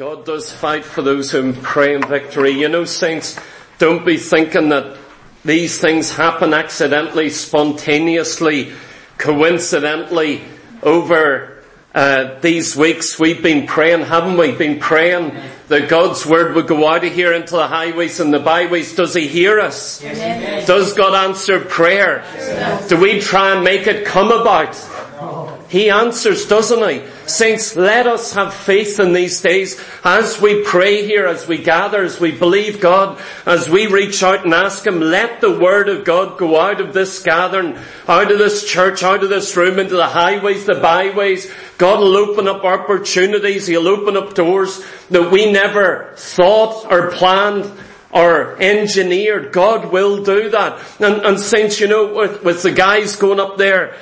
God does fight for those who pray in victory. You know, saints, don't be thinking that these things happen accidentally, spontaneously, coincidentally. Over these weeks we've been praying, haven't we? Been praying that God's word would go out of here into the highways and the byways. Does he hear us? Yes. Does God answer prayer? Yes. Do we try and make it come about? He answers, doesn't he? Saints, let us have faith in these days as we pray here, as we gather, as we believe God, as we reach out and ask him, let the word of God go out of this gathering, out of this church, out of this room, into the highways, the byways. God will open up opportunities. He'll open up doors that we never thought or planned or engineered. God will do that. And saints, you know, with the guys going up there,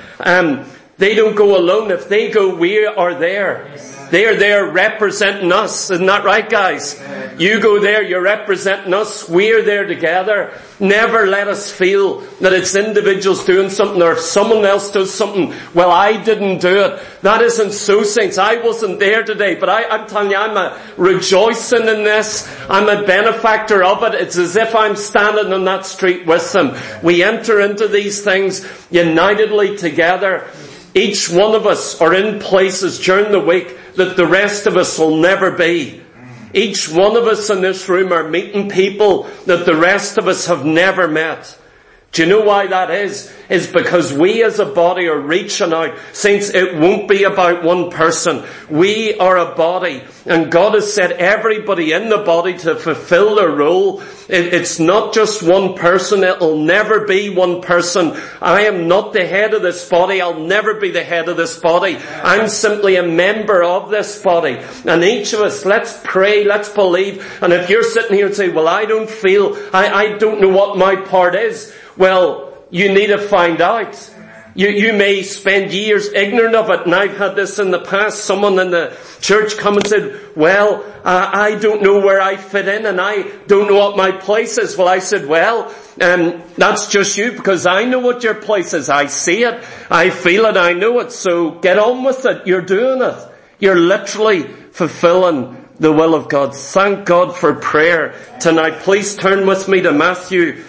they don't go alone. If they go, we are there. They are there representing us. Isn't that right, guys? You go there, you're representing us. We're there together. Never let us feel that it's individuals doing something or if someone else does something, well, I didn't do it. That isn't so, saints. I wasn't there today, but I'm telling you, I'm rejoicing in this. I'm a benefactor of it. It's as if I'm standing on that street with them. We enter into these things unitedly together. Each one of us are in places during the week that the rest of us will never be. Each one of us in this room are meeting people that the rest of us have never met. Do you know why that is? Is because we as a body are reaching out. Saints, it won't be about one person. We are a body. And God has set everybody in the body to fulfill their role. It's not just one person. It'll never be one person. I am not the head of this body. I'll never be the head of this body. I'm simply a member of this body. And each of us, let's pray, let's believe. And if you're sitting here and say, well, I don't feel, I don't know what my part is. Well, you need to find out. You may spend years ignorant of it, and I've had this in the past. Someone in the church come and said, well, I don't know where I fit in, and I don't know what my place is. Well, I said, well, that's just you, because I know what your place is. I see it, I feel it, I know it. So get on with it. You're doing it. You're literally fulfilling the will of God. Thank God for prayer tonight. Please turn with me to Matthew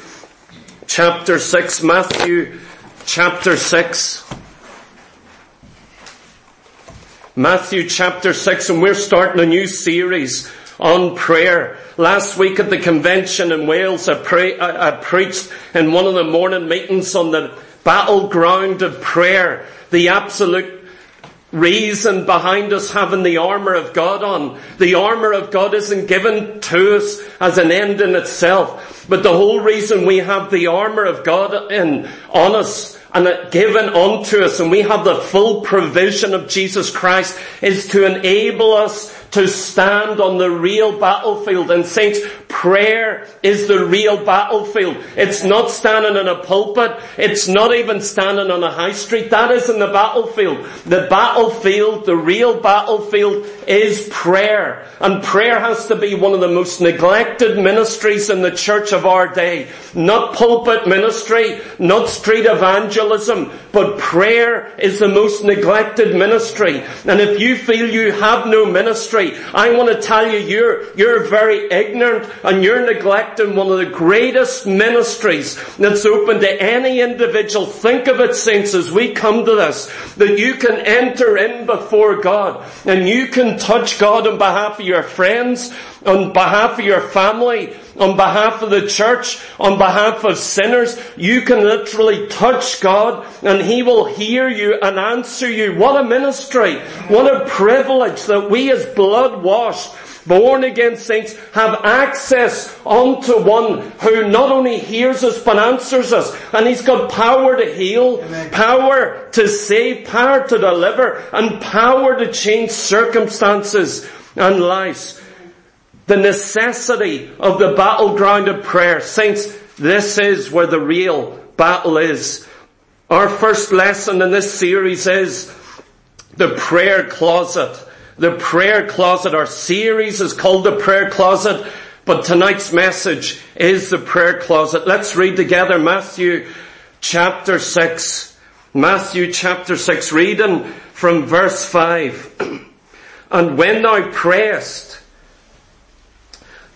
chapter 6. Matthew chapter 6. Matthew chapter 6, and we're starting a new series on prayer. Last week at the convention in Wales, I preached in one of the morning meetings on the battleground of prayer, the absolute reason behind us having the armour of God on. The armour of God isn't given to us as an end in itself, but the whole reason we have the armour of God on us and given unto us, and we have the full provision of Jesus Christ, is to enable us to stand on the real battlefield. And saints, prayer is the real battlefield. It's not standing in a pulpit. It's not even standing on a high street. That isn't the battlefield. The battlefield, the real battlefield, is prayer. And prayer has to be one of the most neglected ministries in the church of our day. Not pulpit ministry, not street evangelism, but prayer is the most neglected ministry. And if you feel you have no ministry, I want to tell you, you're very ignorant and you're neglecting one of the greatest ministries that's open to any individual. Think of it, saints, as we come to this, that you can enter in before God and you can touch God on behalf of your friends, on behalf of your family, on behalf of the church, on behalf of sinners. You can literally touch God and He will hear you and answer you. What a ministry. What a privilege that we as blood-washed, born-again saints have access unto one who not only hears us but answers us. And He's got power to heal, power to save, power to deliver, and power to change circumstances and lives. The necessity of the battleground of prayer. Saints, this is where the real battle is. Our first lesson in this series is the prayer closet. The prayer closet. Our series is called the prayer closet, but tonight's message is the prayer closet. Let's read together Matthew chapter 6. Matthew chapter 6, reading from verse 5. And when thou prayest,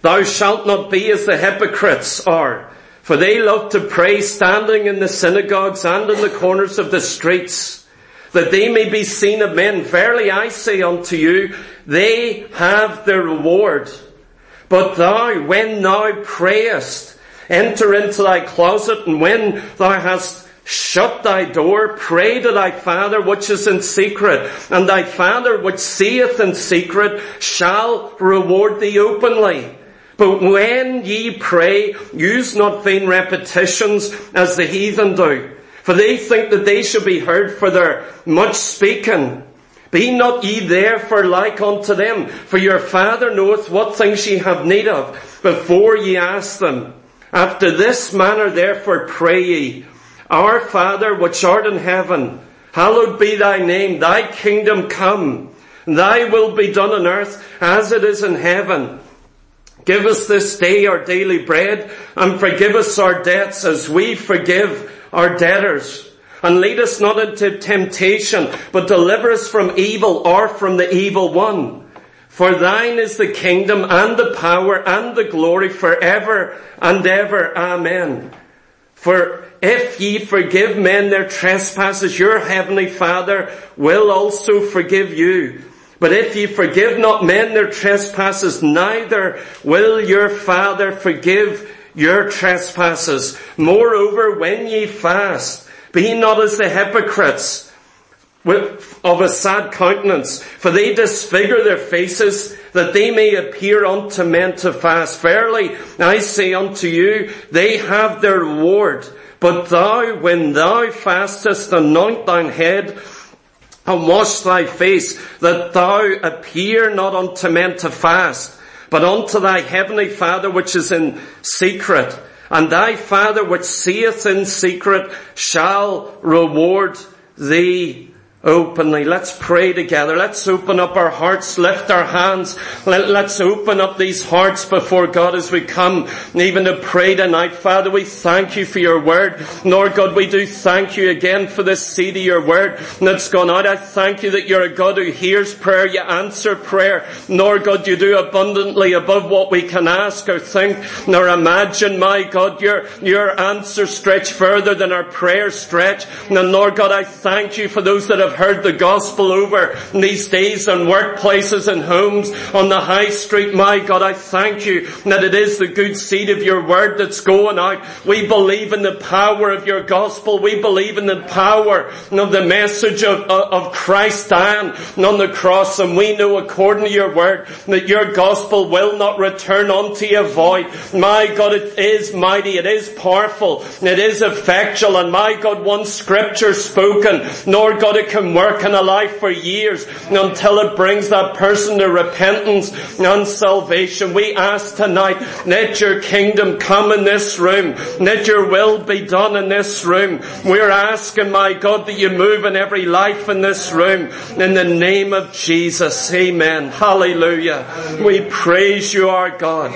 Thou shalt not be as the hypocrites are, for they love to pray standing in the synagogues and in the corners of the streets, that they may be seen of men. Verily I say unto you, they have their reward. But thou, when thou prayest, enter into thy closet, and when thou hast shut thy door, pray to thy Father which is in secret, and thy Father which seeth in secret shall reward thee openly. But when ye pray, use not vain repetitions as the heathen do, for they think that they shall be heard for their much speaking. Be not ye therefore like unto them, for your Father knoweth what things ye have need of, before ye ask them. After this manner therefore pray ye, Our Father which art in heaven, hallowed be thy name, thy kingdom come, thy will be done on earth as it is in heaven. Give us this day our daily bread, and forgive us our debts as we forgive our debtors. And lead us not into temptation, but deliver us from evil, or from the evil one. For thine is the kingdom and the power and the glory forever and ever. Amen. For if ye forgive men their trespasses, your heavenly Father will also forgive you. But if ye forgive not men their trespasses, neither will your Father forgive your trespasses. Moreover, when ye fast, be not as the hypocrites of a sad countenance, for they disfigure their faces, that they may appear unto men to fast. Verily, I say unto you, they have their reward. But thou, when thou fastest, anoint thine head, and wash thy face, that thou appear not unto men to fast, but unto thy heavenly Father which is in secret. And thy Father which seeth in secret shall reward thee openly. Let's pray together. Let's open up our hearts, lift our hands. Let's open up these hearts before God as we come even to pray tonight. Father, we thank you for your word. Lord God, we do thank you again for this seed of your word that's gone out. I thank you that you're a God who hears prayer, you answer prayer. Lord God, you do abundantly above what we can ask or think nor imagine. My God, your answers stretch further than our prayers stretch. And Lord God, I thank you for those that have heard the gospel over these days in workplaces and homes, on the high street. My God, I thank you that it is the good seed of your word that's going out. We believe in the power of your gospel. We believe in the power of the message of Christ dying on the cross. And we know according to your word that your gospel will not return unto you void. My God, it is mighty. It is powerful. It is effectual. And my God, one scripture spoken, Lord God, it can work in a life for years until it brings that person to repentance and salvation. We ask tonight, let your kingdom come in this room. Let your will be done in this room. We're asking, my God, that you move in every life in this room. In the name of Jesus. Amen. Hallelujah. We praise you, our God.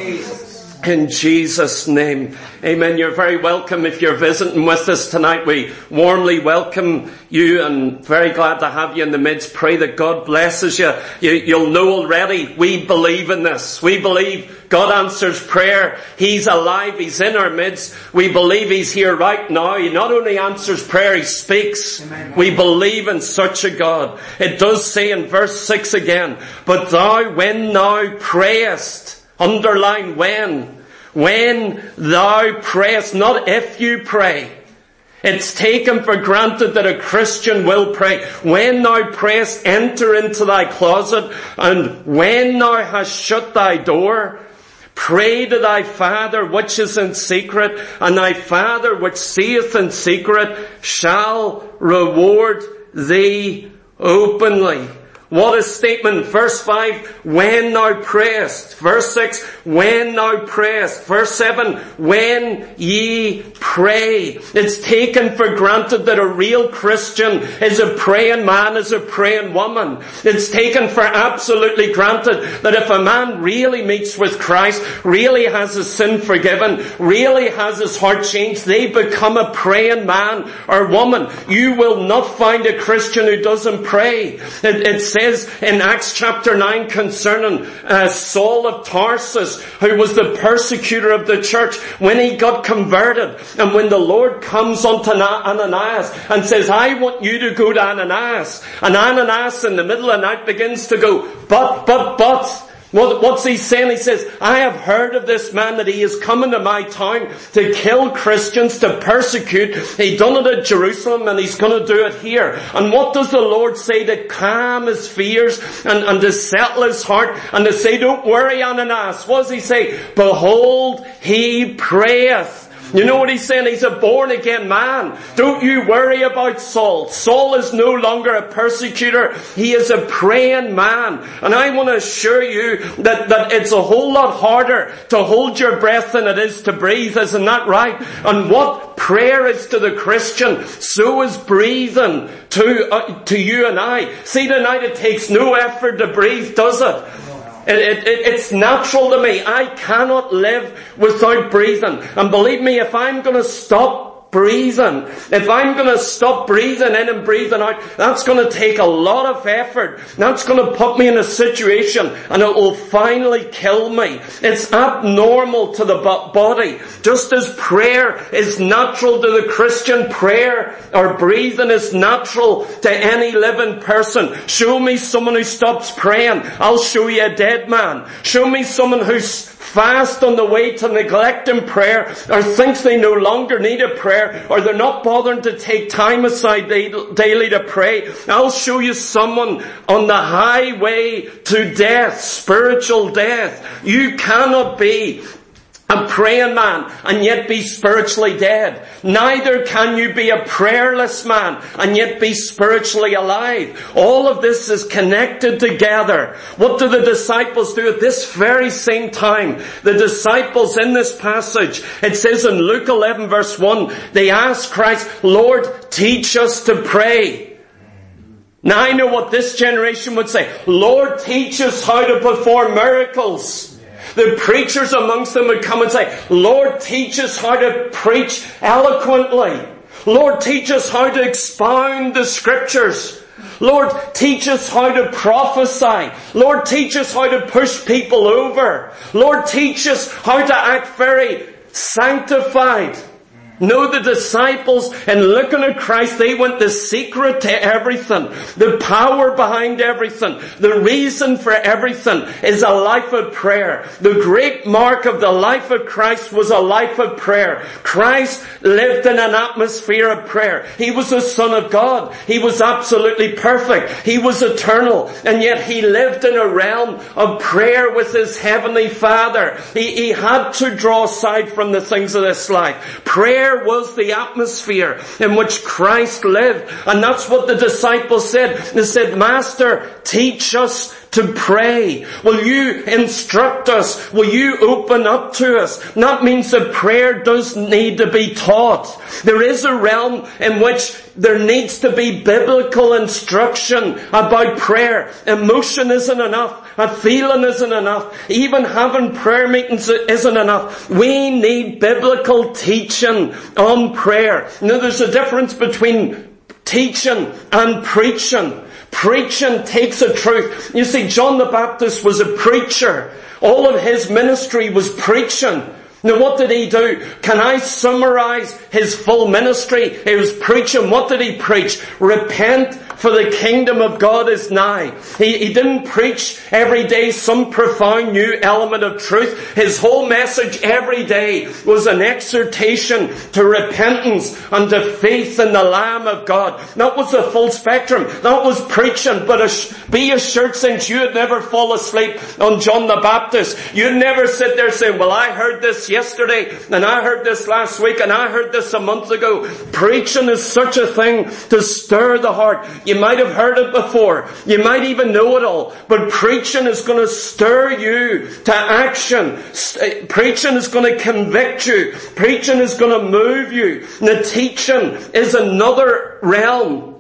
In Jesus' name. Amen. You're very welcome if you're visiting with us tonight. We warmly welcome you and very glad to have you in the midst. Pray that God blesses you. You'll know already, we believe in this. We believe God answers prayer. He's alive. He's in our midst. We believe He's here right now. He not only answers prayer, He speaks. Amen. We believe in such a God. It does say in verse 6 again, but thou, when thou prayest, underline when thou prayest, not if you pray. It's taken for granted that a Christian will pray. When thou prayest, enter into thy closet, and when thou hast shut thy door, pray to thy Father which is in secret, and thy Father which seeth in secret shall reward thee openly. What a statement. Verse 5, when thou prayest. Verse 6, when thou prayest. Verse 7, when ye pray. It's taken for granted that a real Christian is a praying man, is a praying woman. It's taken for absolutely granted that if a man really meets with Christ, really has his sin forgiven, really has his heart changed, they become a praying man or woman. You will not find a Christian who doesn't pray. It says in Acts chapter 9 concerning Saul of Tarsus, who was the persecutor of the church, when he got converted, and when the Lord comes unto Ananias and says, I want you to go to Ananias, and Ananias in the middle of the night begins to go, but. What's he saying? He says, I have heard of this man that he is coming to my town to kill Christians, to persecute. He done it at Jerusalem and he's going to do it here. And what does the Lord say to calm his fears and to settle his heart and to say, don't worry, Ananias? What does he say? Behold, he prayeth. You know what he's saying? He's a born again man. Don't you worry about Saul. Saul is no longer a persecutor. He is a praying man. And I want to assure you that it's a whole lot harder to hold your breath than it is to breathe. Isn't that right? And what prayer is to the Christian, so is breathing to you and I. See, tonight it takes no effort to breathe, does it? It's natural to me. I cannot live without breathing. And believe me, if I'm going to stop breathing, if I'm going to stop breathing in and breathing out, that's going to take a lot of effort. That's going to put me in a situation and it will finally kill me. It's abnormal to the body. Just as prayer is natural to the Christian, prayer or breathing is natural to any living person. Show me someone who stops praying, I'll show you a dead man. Show me someone who's fast on the way to neglecting prayer, or thinks they no longer need a prayer, or they're not bothering to take time aside daily to pray. I'll show you someone on the highway to death, spiritual death. You cannot be a praying man and yet be spiritually dead. Neither can you be a prayerless man and yet be spiritually alive. All of this is connected together. What do the disciples do at this very same time? The disciples in this passage, it says in Luke 11 verse 1, they ask Christ, Lord, teach us to pray. Now I know what this generation would say. Lord, teach us how to perform miracles. The preachers amongst them would come and say, Lord, teach us how to preach eloquently. Lord, teach us how to expound the scriptures. Lord, teach us how to prophesy. Lord, teach us how to push people over. Lord, teach us how to act very sanctified. No, the disciples, in looking at Christ, they went the secret to everything. The power behind everything. The reason for everything is a life of prayer. The great mark of the life of Christ was a life of prayer. Christ lived in an atmosphere of prayer. He was the Son of God. He was absolutely perfect. He was eternal. And yet he lived in a realm of prayer with his heavenly Father. He had to draw aside from the things of this life. Prayer was the atmosphere in which Christ lived. And that's what the disciples said. They said, Master, teach us to pray. Will you instruct us? Will you open up to us? That means that prayer does need to be taught. There is a realm in which there needs to be biblical instruction about prayer. Emotion isn't enough. A feeling isn't enough. Even having prayer meetings isn't enough. We need biblical teaching on prayer. Now there's a difference between teaching and preaching. Preaching takes a truth. You see, John the Baptist was a preacher. All of his ministry was preaching. Now what did he do? Can I summarize his full ministry? He was preaching. What did he preach? Repent, for the kingdom of God is nigh. He didn't preach every day some profound new element of truth. His whole message every day was an exhortation to repentance and to faith in the Lamb of God. That was the full spectrum. That was preaching. But be assured, saints, you would never fall asleep on John the Baptist. You'd never sit there saying, well, I heard this yesterday, and I heard this last week, and I heard this a month ago. Preaching is such a thing to stir the heart. You might have heard it before. You might even know it all. But preaching is going to stir you to action. Preaching is going to convict you. Preaching is going to move you. The teaching is another realm.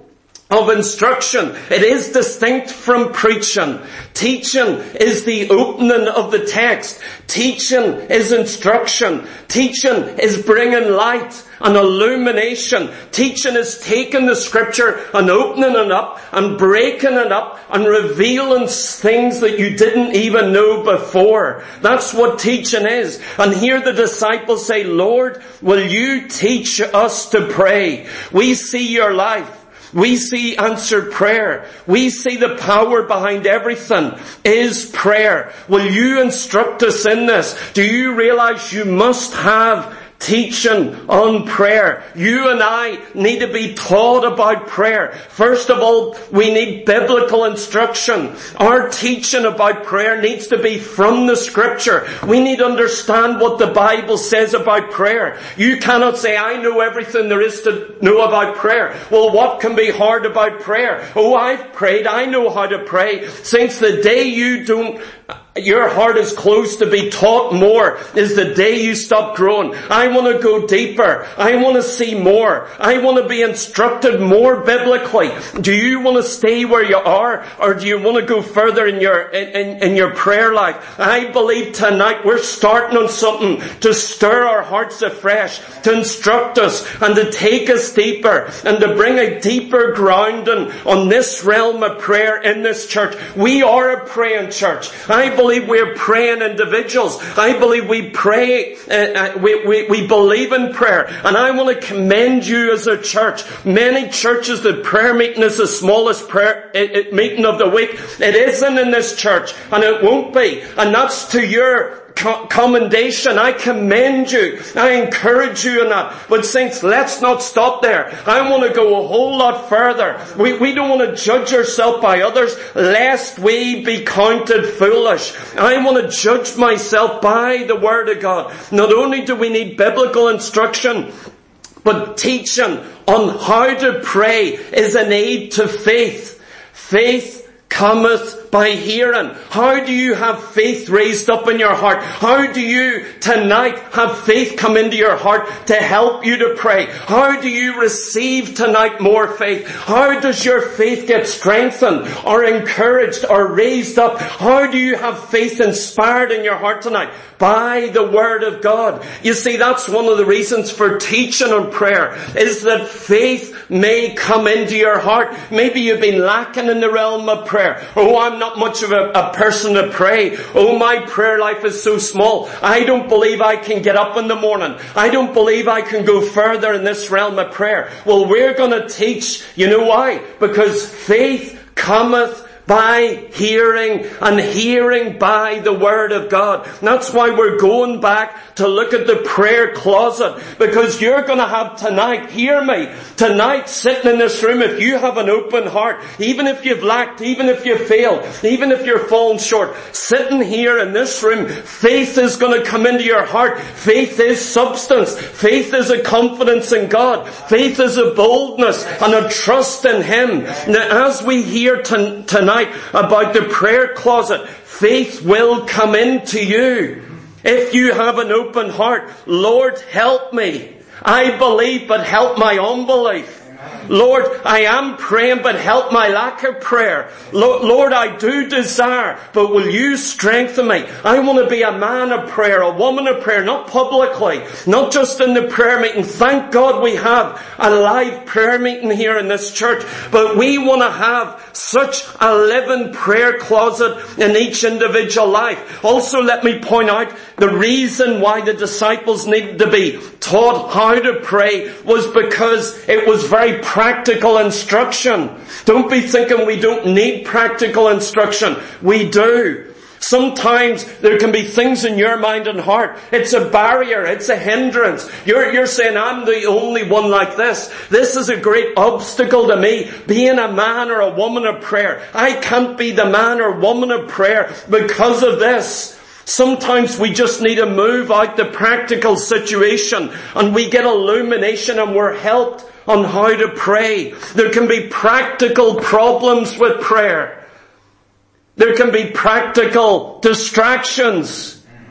of instruction. It is distinct from preaching. Teaching is the opening of the text. Teaching is instruction. Teaching is bringing light and illumination. Teaching is taking the scripture and opening it up and breaking it up and revealing things that you didn't even know before. That's what teaching is. And here the disciples say, Lord, will you teach us to pray? We see your life. We see answered prayer. We see the power behind everything is prayer. Will you instruct us in this? Do you realize you must have teaching on prayer? You and I need to be taught about prayer. First of all, we need biblical instruction. Our teaching about prayer needs to be from the scripture. We need to understand what the Bible says about prayer. You cannot say, I know everything there is to know about prayer. Well, what can be hard about prayer? Oh, I've prayed. I know how to pray. Since the day your heart is closed to be taught more is the day you stop growing. I want to go deeper. I want to see more. I want to be instructed more biblically. Do you want to stay where you are, or do you want to go further in your prayer life? I believe tonight we're starting on something to stir our hearts afresh, to instruct us and to take us deeper and to bring a deeper grounding on this realm of prayer in this church. We are a praying church. I believe we're praying individuals. I believe we pray, we believe in prayer. And I want to commend you as a church. Many churches, the prayer meeting is the smallest prayer meeting of the week. It isn't in this church, and it won't be. And that's to your commendation. I commend you. I encourage you in that. But saints, let's not stop there. I want to go a whole lot further. We don't want to judge ourselves by others, lest we be counted foolish. I want to judge myself by the Word of God. Not only do we need biblical instruction, but teaching on how to pray is an aid to faith. Faith cometh by hearing. How do you have faith raised up in your heart? How do you tonight have faith come into your heart to help you to pray? How do you receive tonight more faith? How does your faith get strengthened or encouraged or raised up? How do you have faith inspired in your heart tonight? By the Word of God. You see, that's one of the reasons for teaching on prayer, is that faith may come into your heart. Maybe you've been lacking in the realm of prayer. Oh, I'm not much of a person to pray. Oh, my prayer life is so small. I don't believe I can get up in the morning. I don't believe I can go further in this realm of prayer. Well, we're going to teach. You know why? Because faith cometh by hearing, and hearing by the Word of God. And that's why we're going back to look at the prayer closet, because you're going to have tonight, hear me, tonight sitting in this room, if you have an open heart, even if you've lacked, even if you failed, even if you're fallen short, sitting here in this room, faith is going to come into your heart. Faith is substance. Faith is a confidence in God. Faith is a boldness and a trust in Him. Now, as we hear tonight about the prayer closet, faith will come into you. If you have an open heart, Lord, help me. I believe, but help my unbelief. Lord, I am praying, but help my lack of prayer. Lord, I do desire, but will you strengthen me? I want to be a man of prayer, a woman of prayer, not publicly, not just in the prayer meeting. Thank God we have a live prayer meeting here in this church, but we want to have such a living prayer closet in each individual life. Also, let me point out the reason why the disciples needed to be taught how to pray was because it was very practical instruction. Don't be thinking we don't need practical instruction. We do. Sometimes there can be things in your mind and heart. It's a barrier. It's a hindrance. You're saying, I'm the only one like this. This is a great obstacle to me, being a man or a woman of prayer. I can't be the man or woman of prayer because of this. Sometimes we just need to move out the practical situation and we get illumination and we're helped on how to pray. There can be practical problems with prayer. There can be practical distractions.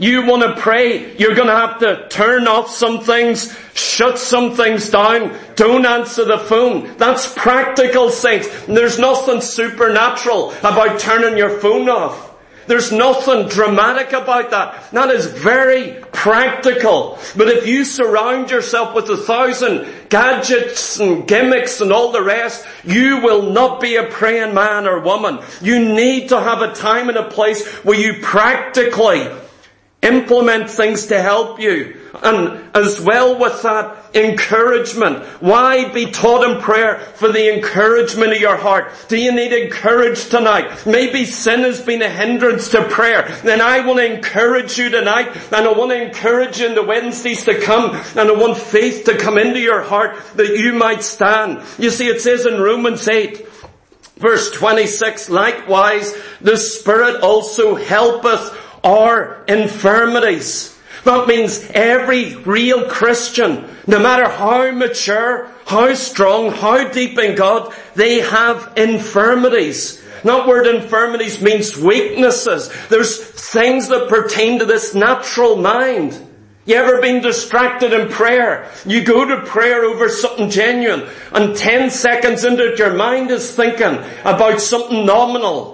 You want to pray, you're going to have to turn off some things, shut some things down, don't answer the phone. That's practical, saints. There's nothing supernatural about turning your phone off. There's nothing dramatic about that. That is very practical. But if you surround yourself with 1,000 gadgets and gimmicks and all the rest, you will not be a praying man or woman. You need to have a time and a place where you practically implement things to help you. And as well with that, encouragement. Why be taught in prayer? For the encouragement of your heart. Do you need encouraged tonight? Maybe sin has been a hindrance to prayer. Then I want to encourage you tonight, and I want to encourage you in the Wednesdays to come, and I want faith to come into your heart that you might stand. You see, it says in Romans 8, verse 26, likewise the Spirit also helpeth our infirmities. That means every real Christian, no matter how mature, how strong, how deep in God, they have infirmities. That word infirmities means weaknesses. There's things that pertain to this natural mind. You ever been distracted in prayer? You go to prayer over something genuine, and 10 seconds into it your mind is thinking about something nominal.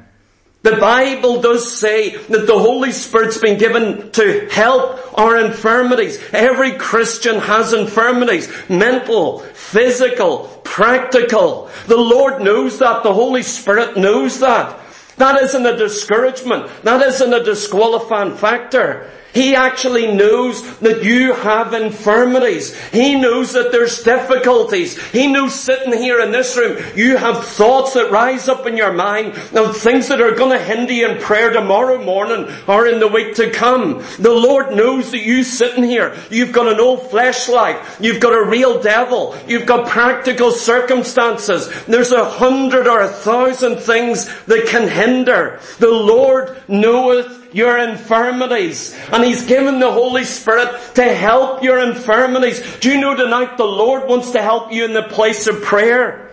The Bible does say that the Holy Spirit's been given to help our infirmities. Every Christian has infirmities. Mental, physical, practical. The Lord knows that. The Holy Spirit knows that. That isn't a discouragement. That isn't a disqualifying factor. He actually knows that you have infirmities. He knows that there's difficulties. He knows sitting here in this room, you have thoughts that rise up in your mind of things that are going to hinder you in prayer tomorrow morning or in the week to come. The Lord knows that you sitting here, you've got an old flesh life. You've got a real devil. You've got practical circumstances. There's 100 or 1,000 things that can hinder. The Lord knoweth your infirmities. And He's given the Holy Spirit to help your infirmities. Do you know tonight the Lord wants to help you in the place of prayer?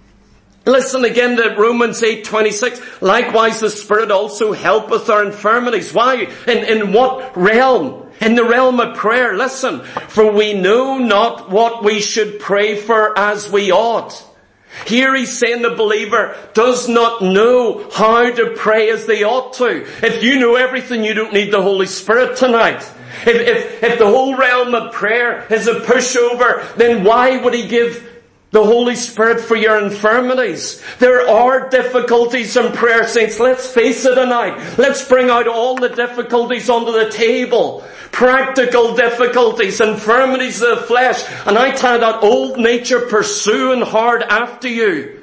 Listen again to Romans 8:26. Likewise the Spirit also helpeth our infirmities. Why? In what realm? In the realm of prayer. Listen. For we know not what we should pray for as we ought. Here he's saying the believer does not know how to pray as they ought to. If you know everything, you don't need the Holy Spirit tonight. If the whole realm of prayer is a pushover, then why would He give the Holy Spirit for your infirmities? There are difficulties in prayer, saints. Let's face it tonight. Let's bring out all the difficulties onto the table. Practical difficulties, infirmities of the flesh. And I tell you, that old nature pursuing hard after you.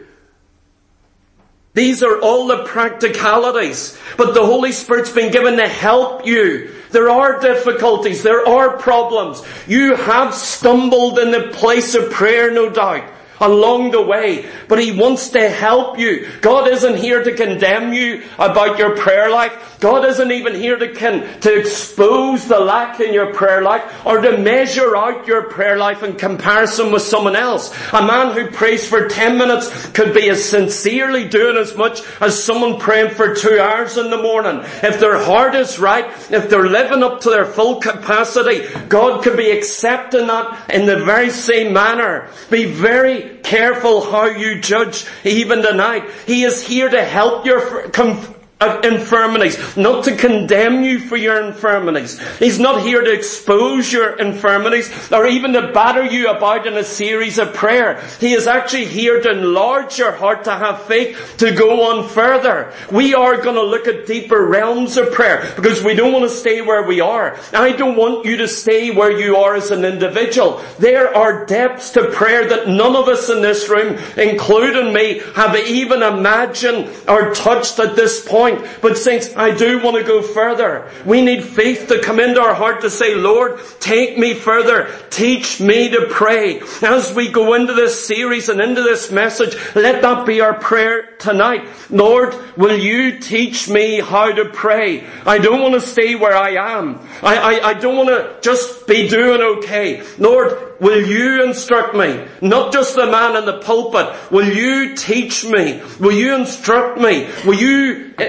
These are all the practicalities. But the Holy Spirit's been given to help you. There are difficulties. There are problems. You have stumbled in the place of prayer, no doubt, along the way. But He wants to help you. God isn't here to condemn you about your prayer life. God isn't even here to expose the lack in your prayer life or to measure out your prayer life in comparison with someone else. A man who prays for 10 minutes could be as sincerely doing as much as someone praying for 2 hours in the morning. If their heart is right, if they're living up to their full capacity, God could be accepting that in the very same manner. Be very careful how you judge even tonight. He is here to help your infirmities, not to condemn you for your infirmities. He's not here to expose your infirmities or even to batter you about in a series of prayer. He is actually here to enlarge your heart, to have faith, to go on further. We are going to look at deeper realms of prayer because we don't want to stay where we are. I don't want you to stay where you are as an individual. There are depths to prayer that none of us in this room, including me, have even imagined or touched at this point. But saints, I do want to go further. We need faith to come into our heart to say, Lord, take me further. Teach me to pray. As we go into this series and into this message, let that be our prayer tonight. Lord, will you teach me how to pray? I don't want to stay where I am. I don't want to just be doing okay. Lord, will you instruct me? Not just the man in the pulpit. Will you teach me? Will you instruct me? Will you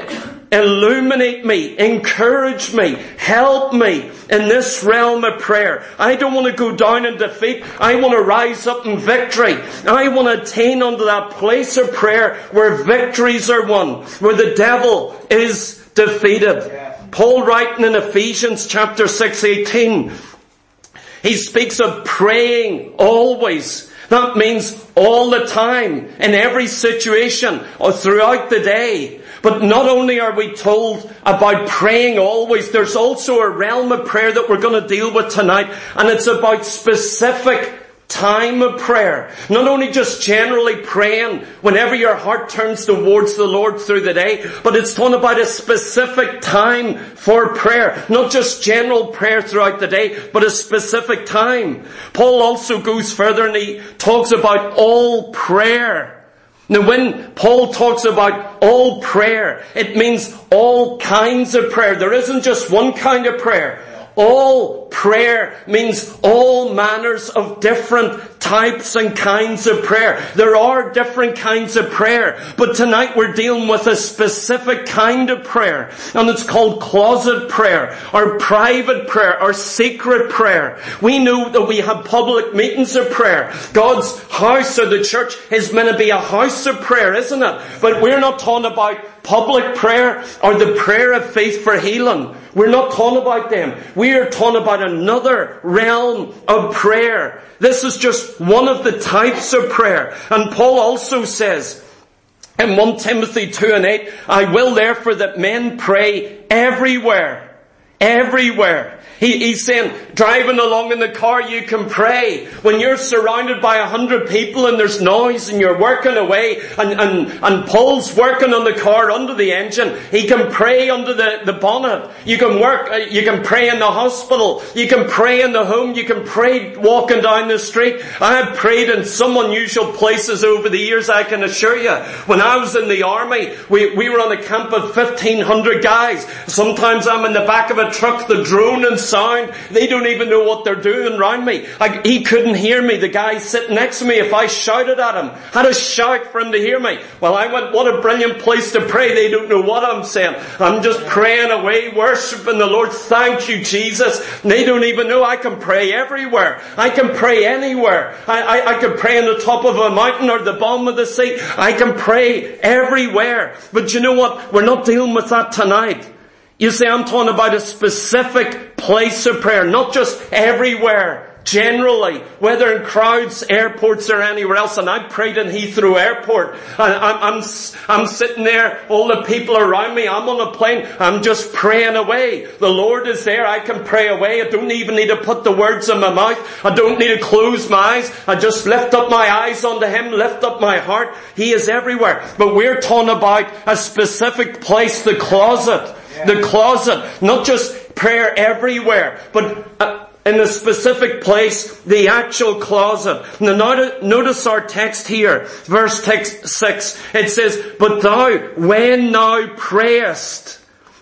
illuminate me, encourage me, help me in this realm of prayer. I don't want to go down in defeat. I want to rise up in victory. I want to attain unto that place of prayer where victories are won, where the devil is defeated. Paul writing in Ephesians chapter 6:18, he speaks of praying always. That means all the time, in every situation, or throughout the day. But not only are we told about praying always, there's also a realm of prayer that we're going to deal with tonight, and it's about specific time of prayer. Not only just generally praying whenever your heart turns towards the Lord through the day, but it's talking about a specific time for prayer. Not just general prayer throughout the day, but a specific time. Paul also goes further and he talks about all prayer. Now when Paul talks about all prayer, it means all kinds of prayer. There isn't just one kind of prayer. All prayer means all manners of different types and kinds of prayer. There are different kinds of prayer, but tonight we're dealing with a specific kind of prayer, and it's called closet prayer, or private prayer, or secret prayer. We know that we have public meetings of prayer. God's house, or the church, is meant to be a house of prayer, isn't it? But we're not talking about public prayer or the prayer of faith for healing. We're not talking about them. We are talking about another realm of prayer. This is just one of the types of prayer. And Paul also says in 1 Timothy 2:8, I will therefore that men pray everywhere. Everywhere. He's saying, driving along in the car, you can pray. When you're surrounded by 100 people and there's noise and you're working away and Paul's working on the car under the engine, he can pray under the bonnet. You can pray in the hospital. You can pray in the home. You can pray walking down the street. I have prayed in some unusual places over the years, I can assure you. When I was in the army, we were on a camp of 1,500 guys. Sometimes I'm in the back of a truck, the drone and sound. They don't even know what they're doing around me. He couldn't hear me. The guy sitting next to me, if I shouted at him, had to shout for him to hear me. Well, I went, what a brilliant place to pray. They don't know what I'm saying. I'm just praying away, worshiping the Lord. Thank you, Jesus. They don't even know I can pray everywhere. I can pray anywhere. I can pray on the top of a mountain or the bottom of the sea. I can pray everywhere. But you know what? We're not dealing with that tonight. You see, I'm talking about a specific place of prayer, not just everywhere, generally, whether in crowds, airports or anywhere else. And I prayed in Heathrow Airport. I'm sitting there, all the people around me, I'm on a plane, I'm just praying away. The Lord is there, I can pray away. I don't even need to put the words in my mouth. I don't need to close my eyes. I just lift up my eyes unto Him, lift up my heart. He is everywhere. But we're talking about a specific place, the closet. The closet, not just prayer everywhere, but in a specific place, the actual closet. Now notice our text here, verse 6, it says, but thou, when thou prayest,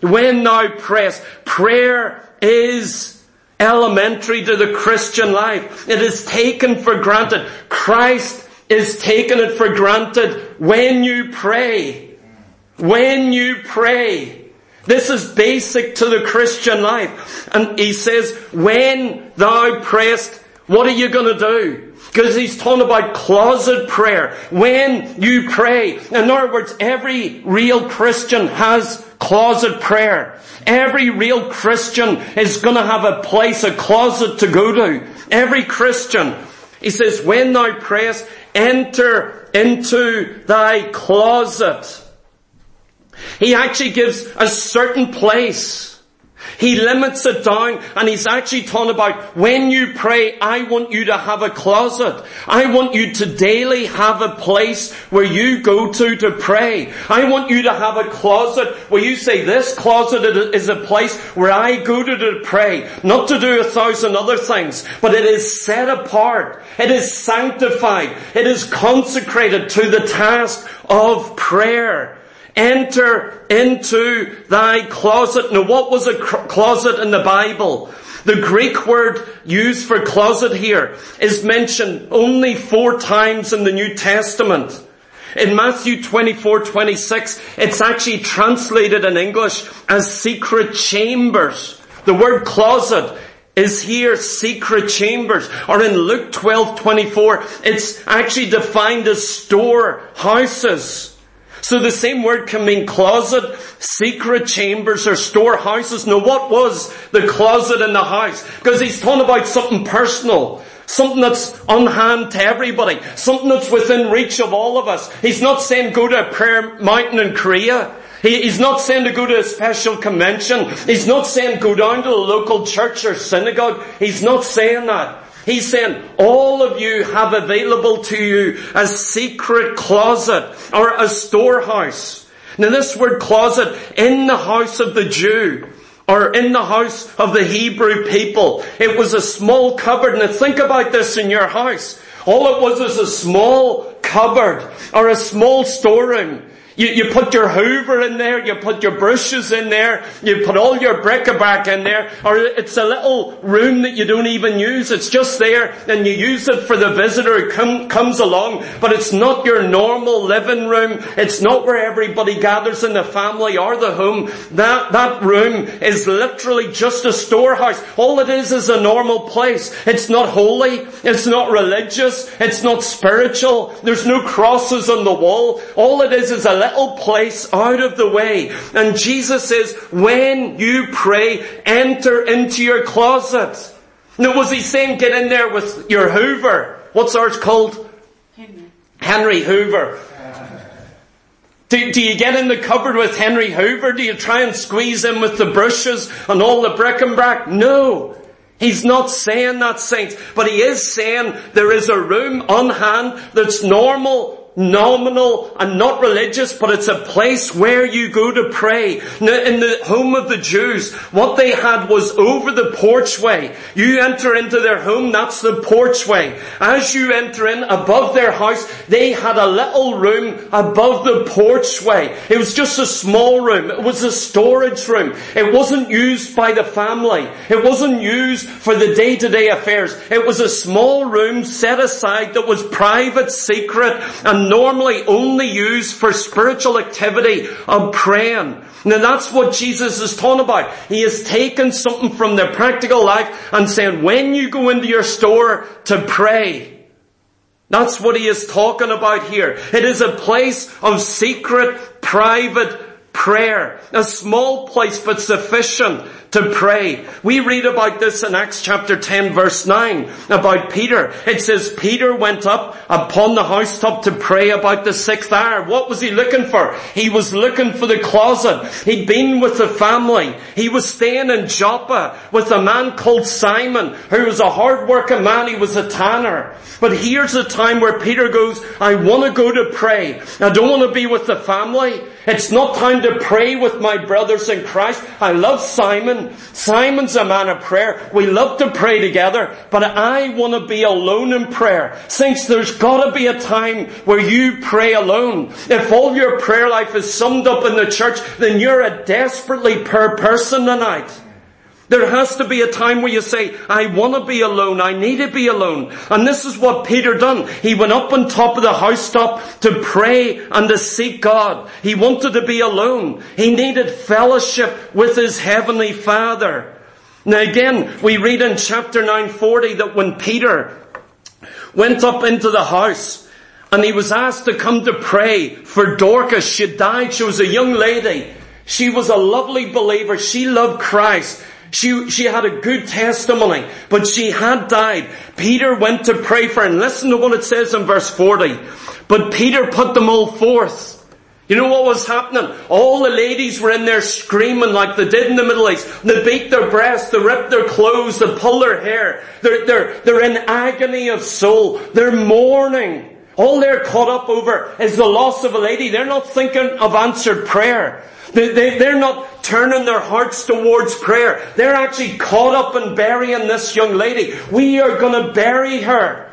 prayer is elementary to the Christian life. It is taken for granted. Christ is taking it for granted when you pray. When you pray. This is basic to the Christian life. And he says, when thou prayest, what are you going to do? Because he's talking about closet prayer. When you pray. In other words, every real Christian has closet prayer. Every real Christian is going to have a place, a closet to go to. Every Christian. He says, when thou prayest, enter into thy closet. He actually gives a certain place. He limits it down, and he's actually talking about when you pray, I want you to have a closet. I want you to daily have a place where you go to pray. I want you to have a closet where you say, this closet is a place where I go to pray. Not to do 1,000 other things, but it is set apart. It is sanctified. It is consecrated to the task of prayer. Enter into thy closet. Now, what was a closet in the Bible? The Greek word used for closet here is mentioned only 4 times in the New Testament. In Matthew 24:26, it's actually translated in English as secret chambers. The word closet is here secret chambers. Or in Luke 12:24, it's actually defined as storehouses. So the same word can mean closet, secret chambers, or storehouses. Now what was the closet in the house? Because he's talking about something personal. Something that's on hand to everybody. Something that's within reach of all of us. He's not saying go to a prayer mountain in Korea. He's not saying to go to a special convention. He's not saying go down to the local church or synagogue. He's not saying that. He's saying all of you have available to you a secret closet or a storehouse. Now this word closet, in the house of the Jew, or in the house of the Hebrew people, it was a small cupboard. Now think about this in your house. All it was a small cupboard or a small storeroom. You put your Hoover in there, you put your brushes in there, you put all your bric-a-brac in there, or it's a little room that you don't even use. It's just there and you use it for the visitor who comes along, but it's not your normal living room. It's not where everybody gathers in the family or the home. That room is literally just a storehouse. All it is a normal place. It's not holy, it's not religious, it's not spiritual. There's no crosses on the wall. All it is a little place out of the way. And Jesus says, when you pray, enter into your closet. Now was he saying get in there with your Hoover? What's ours called? Henry Hoover. Do you get in the cupboard with Henry Hoover? Do you try and squeeze in with the brushes and all the bric-a-brac? No. He's not saying that, saints. But he is saying there is a room on hand that's normal, nominal and not religious, but it's a place where you go to pray. Now, in the home of the Jews, what they had was over the porchway. You enter into their home, that's the porchway. As you enter in above their house, they had a little room above the porchway. It was just a small room. It was a storage room. It wasn't used by the family. It wasn't used for the day-to-day affairs. It was a small room set aside that was private, secret, and normally only used for spiritual activity of praying. Now that's what Jesus is talking about. He has taken something from their practical life and saying, when you go into your store to pray, that's what he is talking about here. It is a place of secret, private prayer. A small place, but sufficient to pray. We read about this in Acts chapter 10 verse 9 about Peter. It says Peter went up upon the housetop to pray about the 6th hour. What was he looking for? He was looking for the closet. He'd been with the family. He was staying in Joppa with a man called Simon, who was a hard-working man. He was a tanner. But here's a time where Peter goes, I want to go to pray. I don't want to be with the family. It's not time to pray with my brothers in Christ. I love Simon. Simon's a man of prayer. We love to pray together, but I want to be alone in prayer. Saints, there's got to be a time where you pray alone. If all your prayer life is summed up in the church, then you're a desperately poor person tonight. There has to be a time where you say, I want to be alone. I need to be alone. And this is what Peter done. He went up on top of the housetop to pray and to seek God. He wanted to be alone. He needed fellowship with his heavenly Father. Now again, we read in chapter 9:40 that when Peter went up into the house and he was asked to come to pray for Dorcas, she died. She was a young lady. She was a lovely believer. She loved Christ. She had a good testimony, but she had died. Peter went to pray for her. And listen to what it says in verse 40. But Peter put them all forth. You know what was happening? All the ladies were in there screaming like they did in the Middle East. They beat their breasts, they ripped their clothes, they pull their hair. They're in agony of soul. They're mourning. All they're caught up over is the loss of a lady. They're not thinking of answered prayer. They're not turning their hearts towards prayer. They're actually caught up in burying this young lady. We are going to bury her.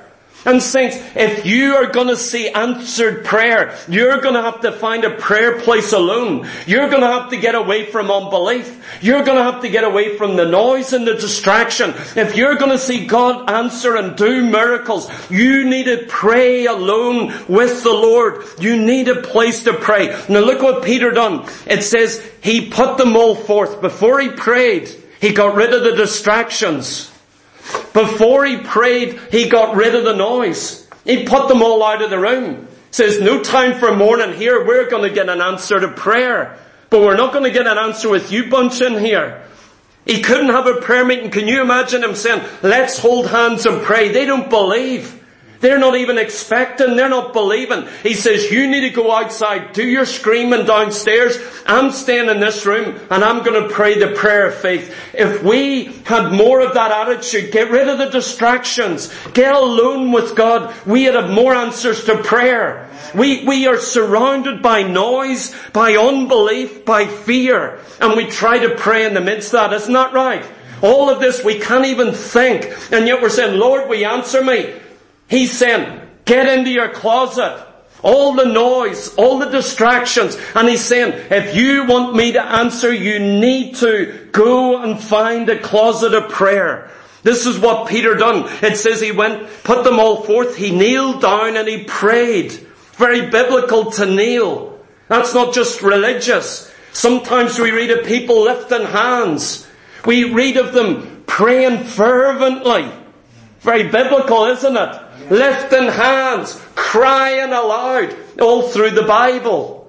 And saints, if you are going to see answered prayer, you're going to have to find a prayer place alone. You're going to have to get away from unbelief. You're going to have to get away from the noise and the distraction. If you're going to see God answer and do miracles, you need to pray alone with the Lord. You need a place to pray. Now look what Peter done. It says he put them all forth. Before he prayed, he got rid of the distractions. Before he prayed, he got rid of the noise. He put them all out of the room. Says, no time for mourning here. We're going to get an answer to prayer. But we're not going to get an answer with you bunch in here. He couldn't have a prayer meeting. Can you imagine him saying, let's hold hands and pray? They don't believe. They're not even expecting. They're not believing. He says, you need to go outside. Do your screaming downstairs. I'm staying in this room and I'm going to pray the prayer of faith. If we had more of that attitude, get rid of the distractions, get alone with God, we'd have more answers to prayer. We are surrounded by noise, by unbelief, by fear. And we try to pray in the midst of that. Isn't that right? All of this we can't even think. And yet we're saying, Lord, will you answer me? He's saying, get into your closet. All the noise, all the distractions. And he's saying, if you want me to answer, you need to go and find a closet of prayer. This is what Peter done. It says he went, put them all forth. He kneeled down and he prayed. Very biblical to kneel. That's not just religious. Sometimes we read of people lifting hands. We read of them praying fervently. Very biblical, isn't it? Lifting hands, crying aloud, all through the Bible.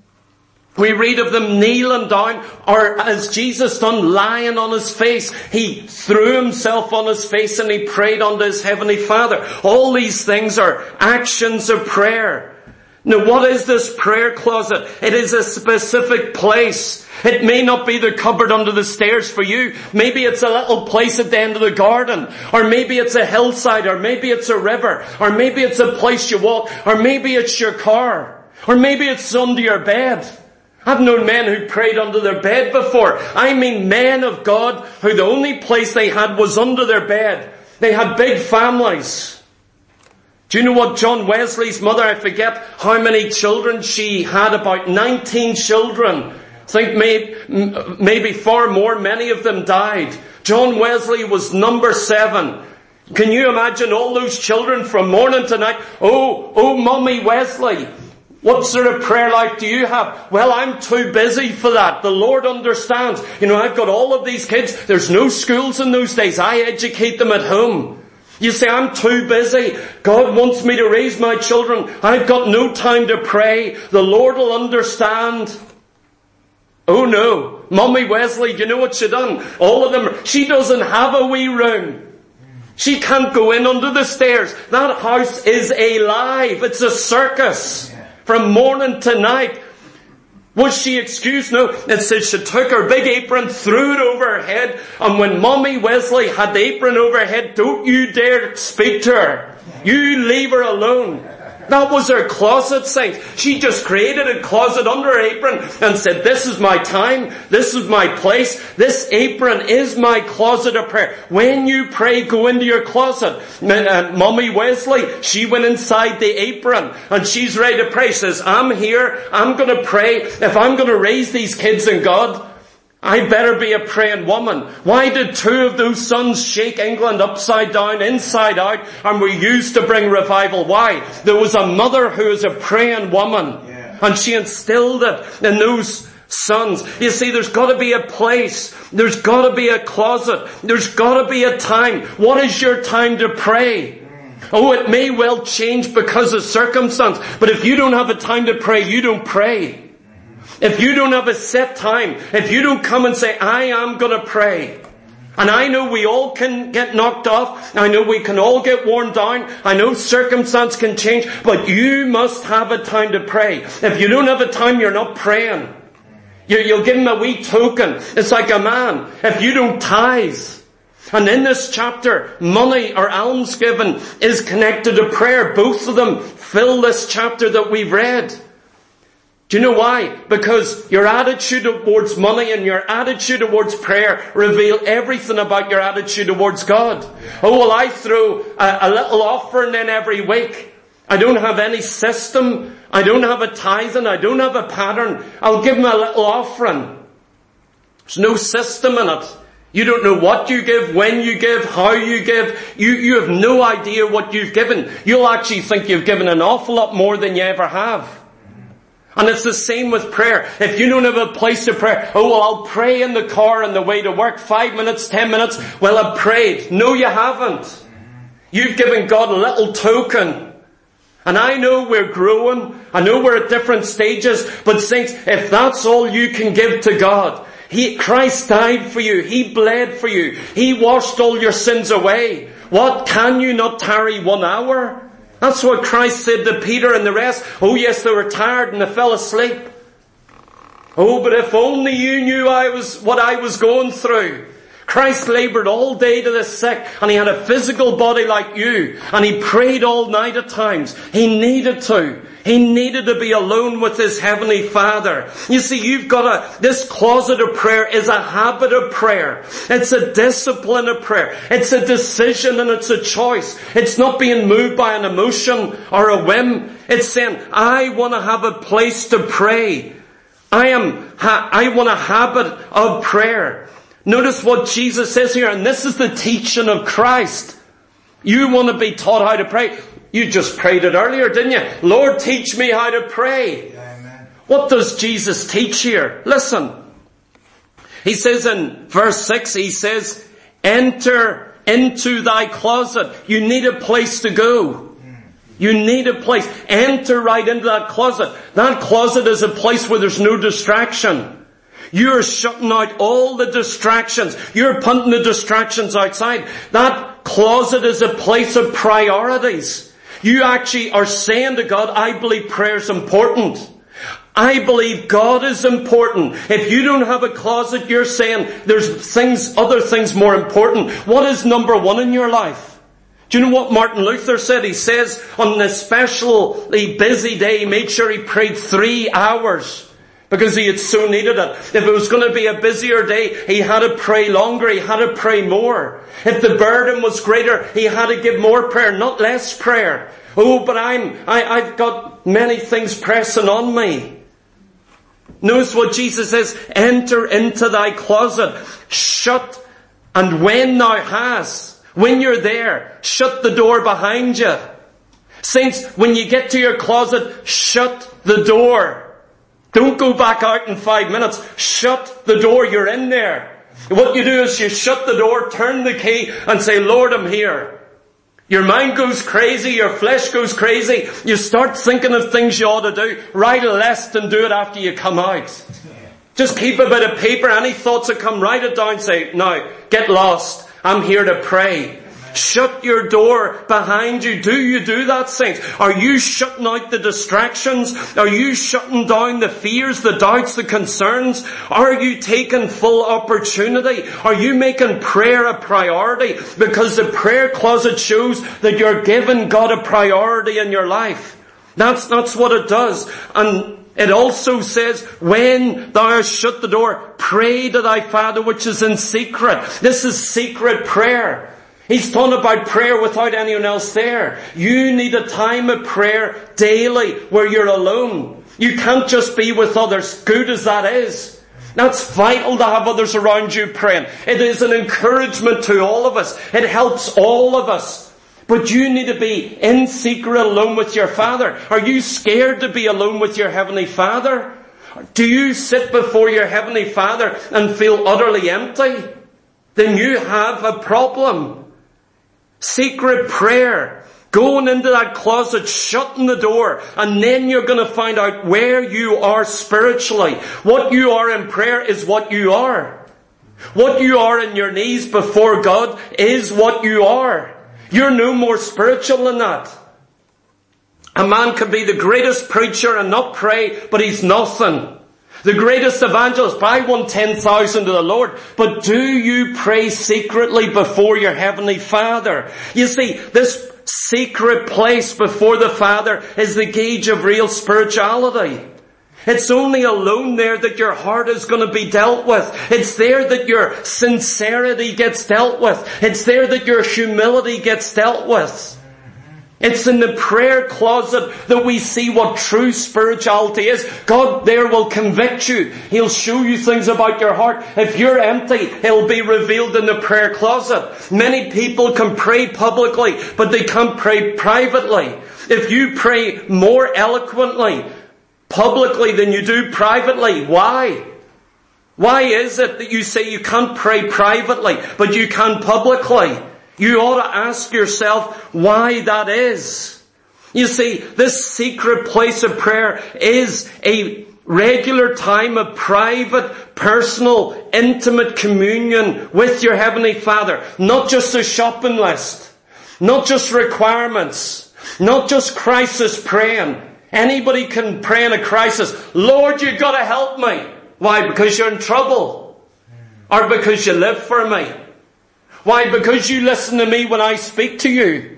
We read of them kneeling down, or as Jesus done, lying on his face. He threw himself on his face and he prayed unto his heavenly Father. All these things are actions of prayer. Now what is this prayer closet? It is a specific place. It may not be the cupboard under the stairs for you. Maybe it's a little place at the end of the garden. Or maybe it's a hillside. Or maybe it's a river. Or maybe it's a place you walk. Or maybe it's your car. Or maybe it's under your bed. I've known men who prayed under their bed before. I mean men of God who the only place they had was under their bed. They had big families. Do you know what John Wesley's mother, I forget how many children she had, about 19 children. I think maybe far more, many of them died. John Wesley was number 7. Can you imagine all those children from morning to night? Oh, Mummy Wesley, what sort of prayer life do you have? Well, I'm too busy for that. The Lord understands. You know, I've got all of these kids. There's no schools in those days. I educate them at home. You say, I'm too busy. God wants me to raise my children. I've got no time to pray. The Lord will understand. Oh no. Mummy Wesley, do you know what she done? All of them, she doesn't have a wee room. She can't go in under the stairs. That house is alive. It's a circus. From morning to night. Was she excused? No. It says she took her big apron, threw it over her head, and when Mummy Wesley had the apron over her head, don't you dare speak to her. You leave her alone. That was her closet, saints. She just created a closet under her apron and said, this is my time, this is my place, this apron is my closet of prayer. When you pray, go into your closet. Mummy Wesley, she went inside the apron and she's ready to pray. She says, I'm here, I'm going to pray. If I'm going to raise these kids in God, I better be a praying woman. Why did 2 of those sons shake England upside down, inside out, and were used to bring revival? Why? There was a mother who was a praying woman, and she instilled it in those sons. You see, there's got to be a place. There's got to be a closet. There's got to be a time. What is your time to pray? Oh, it may well change because of circumstance, but if you don't have a time to pray, you don't pray. If you don't have a set time, if you don't come and say, I am going to pray. And I know we all can get knocked off. I know we can all get worn down. I know circumstance can change. But you must have a time to pray. If you don't have a time, you're not praying. You'll give him a wee token. It's like a man. If you don't tithe. And in this chapter, money or almsgiving is connected to prayer. Both of them fill this chapter that we've read. Do you know why? Because your attitude towards money and your attitude towards prayer reveal everything about your attitude towards God. Oh, well, I throw a little offering in every week. I don't have any system. I don't have a tithing. I don't have a pattern. I'll give him a little offering. There's no system in it. You don't know what you give, when you give, how you give. You have no idea what you've given. You'll actually think you've given an awful lot more than you ever have. And it's the same with prayer. If you don't have a place to pray, oh, well, I'll pray in the car on the way to work, 5 minutes, 10 minutes. Well, I've prayed. No, you haven't. You've given God a little token. And I know we're growing. I know we're at different stages. But saints, if that's all you can give to God, Christ died for you. He bled for you. He washed all your sins away. What, can you not tarry 1 hour? That's what Christ said to Peter and the rest. Oh yes, they were tired and they fell asleep. Oh, but if only you knew what I was going through. Christ laboured all day to the sick, and he had a physical body like you, and he prayed all night at times. He needed to. He needed to be alone with his heavenly Father. You see, this closet of prayer is a habit of prayer. It's a discipline of prayer. It's a decision and it's a choice. It's not being moved by an emotion or a whim. It's saying, I want to have a place to pray. I want a habit of prayer. Notice what Jesus says here, and this is the teaching of Christ. You want to be taught how to pray. You just prayed it earlier, didn't you? Lord, teach me how to pray. Amen. What does Jesus teach here? Listen. He says in verse 6, he says, enter into thy closet. You need a place to go. You need a place. Enter right into that closet. That closet is a place where there's no distraction. You're shutting out all the distractions. You're punting the distractions outside. That closet is a place of priorities. You actually are saying to God, I believe prayer is important. I believe God is important. If you don't have a closet, you're saying there's other things more important. What is number one in your life? Do you know what Martin Luther said? He says on an especially busy day, he made sure he prayed 3 hours. Because he had so needed it. If it was going to be a busier day, he had to pray longer, he had to pray more. If the burden was greater, he had to give more prayer, not less prayer. Oh, but I've got many things pressing on me. Notice what Jesus says, enter into thy closet, shut, and when you're there, shut the door behind you. Saints, when you get to your closet, shut the door. Don't go back out in 5 minutes. Shut the door. You're in there. What you do is you shut the door, turn the key, and say, Lord, I'm here. Your mind goes crazy. Your flesh goes crazy. You start thinking of things you ought to do. Write a list and do it after you come out. Just keep a bit of paper. Any thoughts that come, write it down. Say, now, get lost. I'm here to pray. Shut your door behind you. Do you do that, saints? Are you shutting out the distractions? Are you shutting down the fears, the doubts, the concerns? Are you taking full opportunity? Are you making prayer a priority? Because the prayer closet shows that you're giving God a priority in your life. That's what it does. And it also says, when thou hast shut the door, pray to thy Father which is in secret. This is secret prayer. He's talking about prayer without anyone else there. You need a time of prayer daily where you're alone. You can't just be with others, good as that is. That's vital to have others around you praying. It is an encouragement to all of us. It helps all of us. But you need to be in secret alone with your Father. Are you scared to be alone with your Heavenly Father? Do you sit before your Heavenly Father and feel utterly empty? Then you have a problem. Secret prayer. Going into that closet, shutting the door, and then you're going to find out where you are spiritually. What you are in prayer is what you are. What you are in your knees before God is what you are. You're no more spiritual than that. A man can be the greatest preacher and not pray, but he's nothing. The greatest evangelist, I won 10,000 to the Lord. But do you pray secretly before your Heavenly Father? You see, this secret place before the Father is the gauge of real spirituality. It's only alone there that your heart is going to be dealt with. It's there that your sincerity gets dealt with. It's there that your humility gets dealt with. It's in the prayer closet that we see what true spirituality is. God there will convict you. He'll show you things about your heart. If you're empty, it'll be revealed in the prayer closet. Many people can pray publicly, but they can't pray privately. If you pray more eloquently publicly than you do privately, why? Why is it that you say you can't pray privately, but you can publicly? You ought to ask yourself why that is. You see, this secret place of prayer is a regular time of private, personal, intimate communion with your Heavenly Father. Not just a shopping list. Not just requirements. Not just crisis praying. Anybody can pray in a crisis. Lord, you've got to help me. Why? Because you're in trouble. Or because you live for me. Why? Because you listen to me when I speak to you.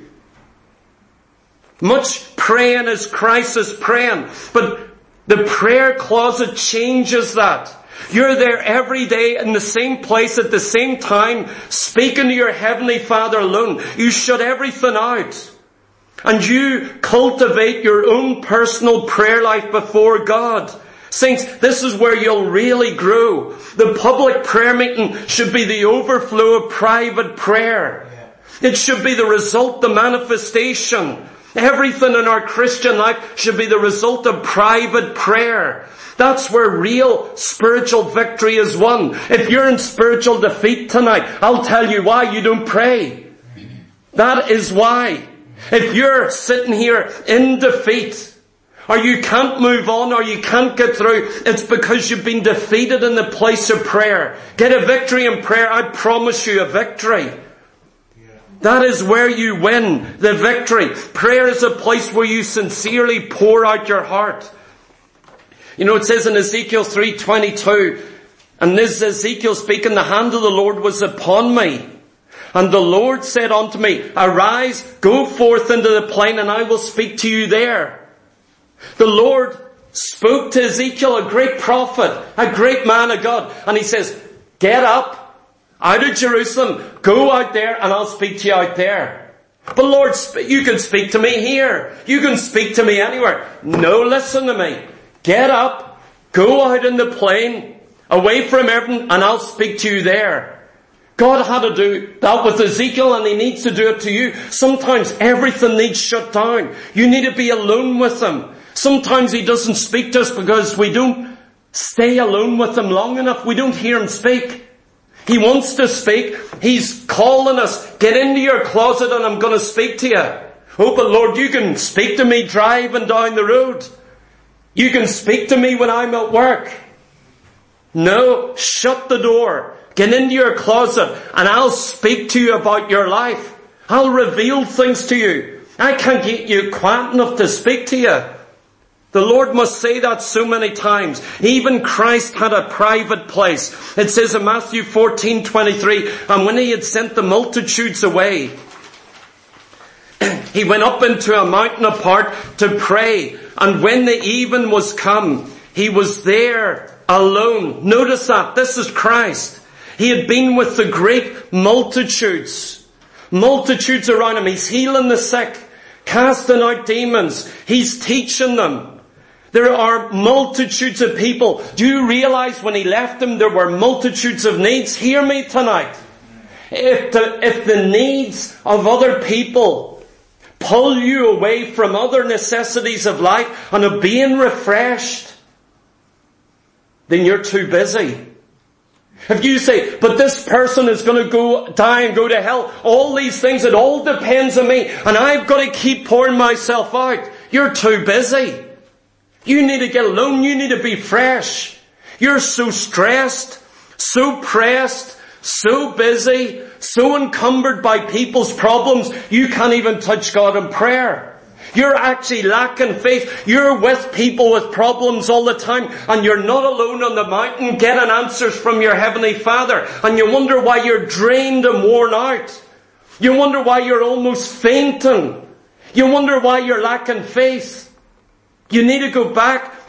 Much praying is crisis praying. But the prayer closet changes that. You're there every day in the same place at the same time, speaking to your Heavenly Father alone. You shut everything out. And you cultivate your own personal prayer life before God. Saints, this is where you'll really grow. The public prayer meeting should be the overflow of private prayer. It should be the result, the manifestation. Everything in our Christian life should be the result of private prayer. That's where real spiritual victory is won. If you're in spiritual defeat tonight, I'll tell you why you don't pray. That is why. If you're sitting here in defeat, or you can't move on, or you can't get through, it's because you've been defeated in the place of prayer. Get a victory in prayer, I promise you a victory. That is where you win the victory. Prayer is a place where you sincerely pour out your heart. You know, it says in Ezekiel 3:22, and this is Ezekiel speaking, the hand of the Lord was upon me. And the Lord said unto me, arise, go forth into the plain, and I will speak to you there. The Lord spoke to Ezekiel, a great prophet, a great man of God. And he says, get up out of Jerusalem, go out there and I'll speak to you out there. But Lord, you can speak to me here. You can speak to me anywhere. No, listen to me. Get up, go out in the plain, away from everything, and I'll speak to you there. God had to do that with Ezekiel, and He needs to do it to you. Sometimes everything needs shut down. You need to be alone with Him. Sometimes He doesn't speak to us because we don't stay alone with Him long enough. We don't hear Him speak. He wants to speak. He's calling us, get into your closet and I'm going to speak to you. Oh, but Lord, you can speak to me driving down the road. You can speak to me when I'm at work. No, shut the door. Get into your closet and I'll speak to you about your life. I'll reveal things to you. I can't get you quiet enough to speak to you. The Lord must say that so many times. Even Christ had a private place. It says in Matthew 14:23, and when He had sent the multitudes away, He went up into a mountain apart to pray. And when the even was come, He was there alone. Notice that. This is Christ. He had been with the great multitudes. Multitudes around Him. He's healing the sick, casting out demons. He's teaching them. There are multitudes of people. Do you realize when He left them there were multitudes of needs? Hear me tonight. If the needs of other people pull you away from other necessities of life and of being refreshed, then you're too busy. If you say, but this person is going to go die and go to hell, all these things, it all depends on me, and I've got to keep pouring myself out, you're too busy. You need to get alone. You need to be fresh. You're so stressed, so pressed, so busy, so encumbered by people's problems, you can't even touch God in prayer. You're actually lacking faith. You're with people with problems all the time, and you're not alone on the mountain getting answers from your Heavenly Father. And you wonder why you're drained and worn out. You wonder why you're almost fainting. You wonder why you're lacking faith. You need to go back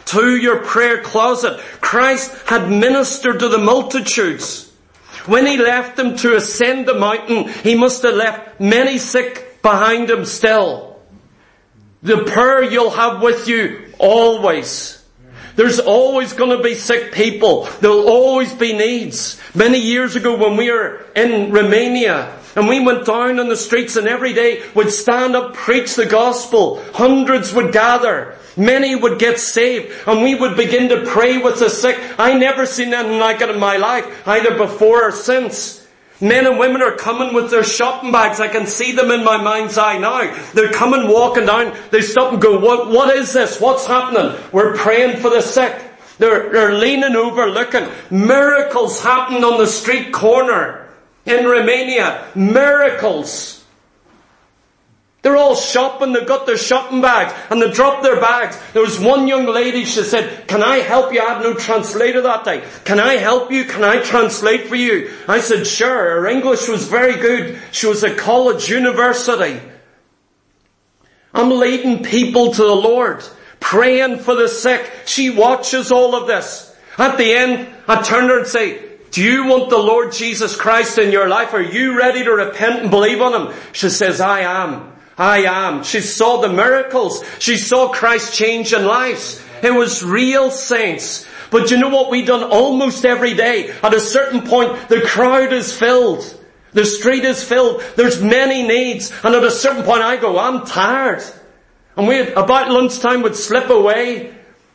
to your prayer closet. Christ had ministered to the multitudes. When he left them to ascend the mountain, he must have left many sick behind him still. The prayer you'll have with you always. There's always going to be sick people. There'll always be needs. Many years ago when we were in Romania, and we went down on the streets and every day would stand up, preach the gospel. Hundreds would gather. Many would get saved. And we would begin to pray with the sick. I never seen anything like it in my life, either before or since. Men and women are coming with their shopping bags. I can see them in my mind's eye now. They're coming walking down. They stop and go, what is this? What's happening? We're praying for the sick. They're leaning over looking. Miracles happened on the street corner in Romania. Miracles. They're all shopping. They've got their shopping bags and they drop their bags. There was one young lady, she said, can I help you? I had no translator that day. Can I help you? Can I translate for you? I said, sure. Her English was very good. She was at college, university. I'm leading people to the Lord, praying for the sick. She watches all of this. At the end, I turned to her and say, do you want the Lord Jesus Christ in your life? Are you ready to repent and believe on Him? She says, I am. I am. She saw the miracles. She saw Christ changing lives. It was real, saints. But you know what we've done almost every day? At a certain point, the crowd is filled. The street is filled. There's many needs. And at a certain point I go, I'm tired. And we, about lunchtime, would slip away.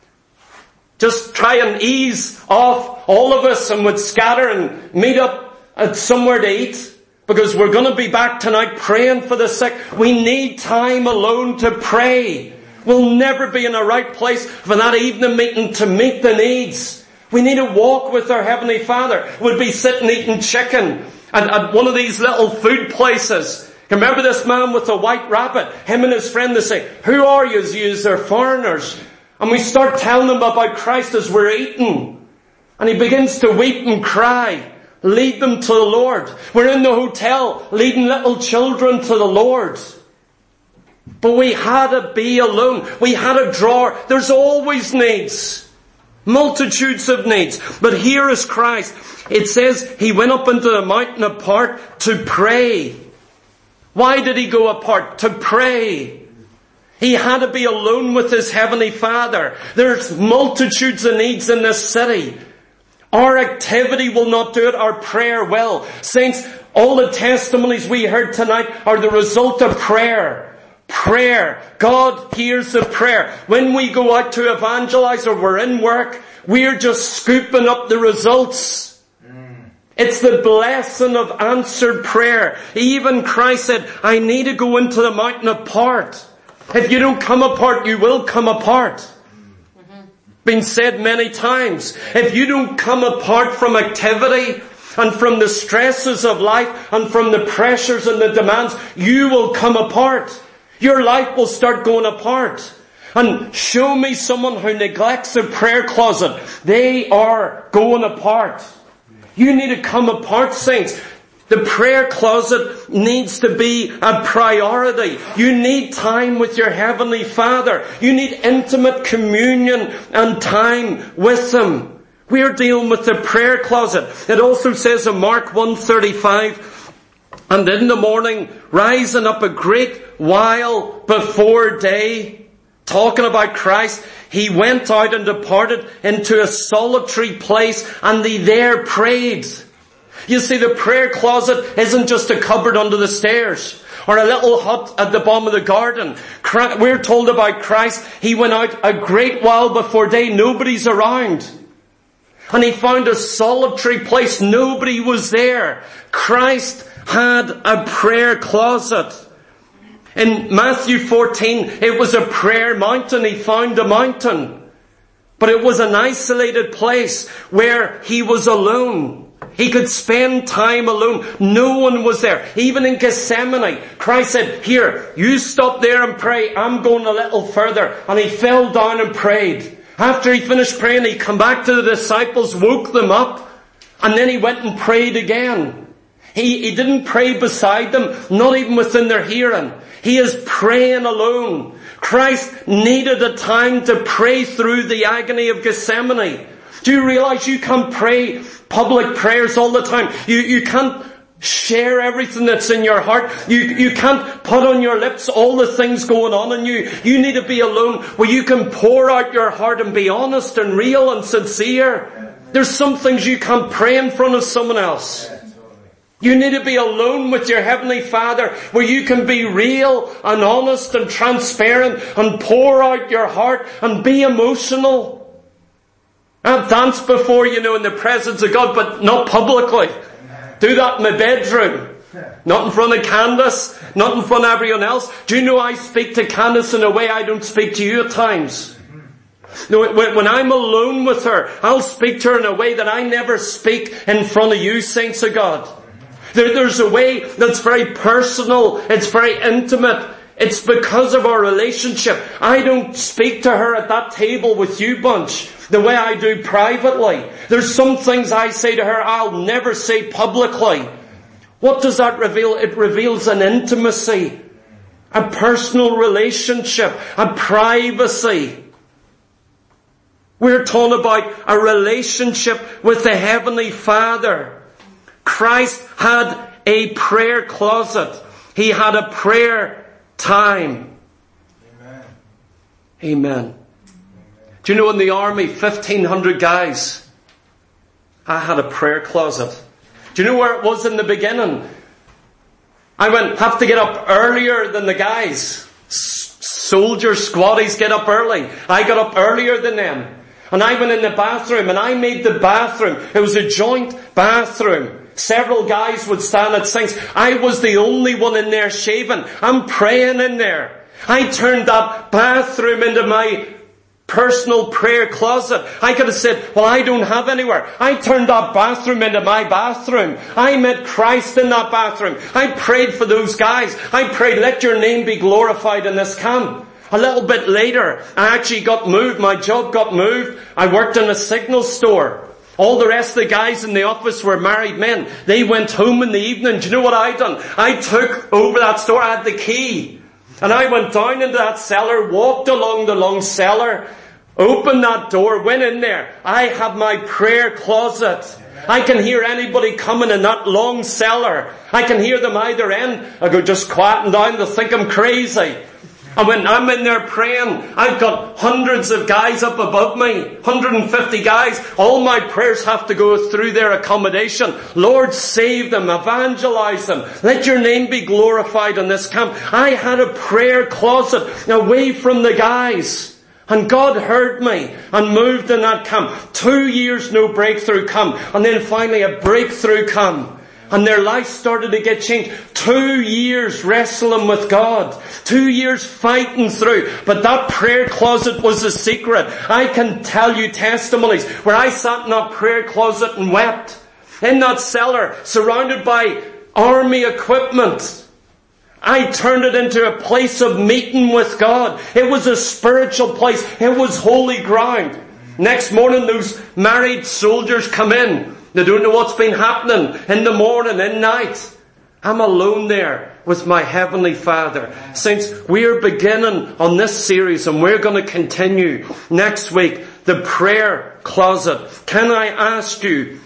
Just try and ease off all of us and would scatter and meet up at somewhere to eat. Because we're going to be back tonight praying for the sick. We need time alone to pray. We'll never be in a right place for that evening meeting to meet the needs. We need to walk with our Heavenly Father. We'd be sitting eating chicken at one of these little food places. Remember this man with the white rabbit? Him and his friend, they say, who are you? They're foreigners. And we start telling them about Christ as we're eating. And he begins to weep and cry. Lead them to the Lord. We're in the hotel leading little children to the Lord. But we had to be alone. We had to draw. There's always needs. Multitudes of needs. But here is Christ. It says he went up into the mountain apart to pray. Why did he go apart? To pray. He had to be alone with his Heavenly Father. There's multitudes of needs in this city. Our activity will not do it. Our prayer will. Saints, all the testimonies we heard tonight are the result of prayer. Prayer. God hears the prayer. When we go out to evangelize or we're in work, we're just scooping up the results. It's the blessing of answered prayer. Even Christ said, I need to go into the mountain apart. If you don't come apart, you will come apart. Been said many times. If you don't come apart from activity and from the stresses of life and from the pressures and the demands, you will come apart. Your life will start going apart. And show me someone who neglects a prayer closet. They are going apart. You need to come apart, saints. The prayer closet needs to be a priority. You need time with your Heavenly Father. You need intimate communion and time with Him. We're dealing with the prayer closet. It also says in Mark 1:35, and in the morning, rising up a great while before day, talking about Christ, he went out and departed into a solitary place, and he there prayed. You see, the prayer closet isn't just a cupboard under the stairs or a little hut at the bottom of the garden. We're told about Christ, he went out a great while before day. Nobody's around. And he found a solitary place. Nobody was there. Christ had a prayer closet. In Matthew 14, it was a prayer mountain. He found a mountain. But it was an isolated place where he was alone. He could spend time alone. No one was there. Even in Gethsemane, Christ said, here, you stop there and pray. I'm going a little further. And he fell down and prayed. After he finished praying, he came back to the disciples, woke them up, and then he went and prayed again. He didn't pray beside them, not even within their hearing. He is praying alone. Christ needed a time to pray through the agony of Gethsemane. Do you realize you can't pray public prayers all the time? You can't share everything that's in your heart. You can't put on your lips all the things going on in you. You need to be alone where you can pour out your heart and be honest and real and sincere. There's some things you can't pray in front of someone else. You need to be alone with your Heavenly Father where you can be real and honest and transparent and pour out your heart and be emotional. I've danced before, in the presence of God, but not publicly. Do that in my bedroom. Not in front of Candace, not in front of everyone else. Do you know I speak to Candace in a way I don't speak to you at times? When I'm alone with her, I'll speak to her in a way that I never speak in front of you, saints of God. There's a way that's very personal. It's very intimate. It's because of our relationship. I don't speak to her at that table with you bunch the way I do privately. There's some things I say to her I'll never say publicly. What does that reveal? It reveals an intimacy, a personal relationship, a privacy. We're talking about a relationship with the Heavenly Father. Christ had a prayer closet. He had a prayer time. Amen. Amen. Do you know in the army, 1,500 guys, I had a prayer closet. Do you know where it was in the beginning? I have to get up earlier than the guys. Soldiers, squaddies get up early. I got up earlier than them. And I went in the bathroom and I made the bathroom. It was a joint bathroom. Several guys would stand at sinks. I was the only one in there shaving. I'm praying in there. I turned that bathroom into my personal prayer closet. I could have said, well, I don't have anywhere. I turned that bathroom into my bathroom. I met Christ in that bathroom. I prayed for those guys. I prayed, let your name be glorified in this camp. A little bit later, I actually got moved. My job got moved. I worked in a signal store. All the rest of the guys in the office were married men. They went home in the evening. Do you know what I done? I took over that store. I had the key. And I went down into that cellar, walked along the long cellar, opened that door, went in there. I have my prayer closet. I can hear anybody coming in that long cellar. I can hear them either end. I go just quieting down. They'll think I'm crazy. And when I'm in there praying, I've got hundreds of guys up above me, 150 guys. All my prayers have to go through their accommodation. Lord, save them, evangelize them. Let your name be glorified in this camp. I had a prayer closet away from the guys. And God heard me and moved in that camp. 2 years no breakthrough come. And then finally a breakthrough come. And their life started to get changed. 2 years wrestling with God. 2 years fighting through. But that prayer closet was the secret. I can tell you testimonies where I sat in that prayer closet and wept. In that cellar, surrounded by army equipment. I turned it into a place of meeting with God. It was a spiritual place. It was holy ground. Next morning, those married soldiers come in. They don't know what's been happening in the morning, in night. I'm alone there with my Heavenly Father. Saints, we're beginning on this series and we're going to continue next week, the prayer closet. Can I ask you,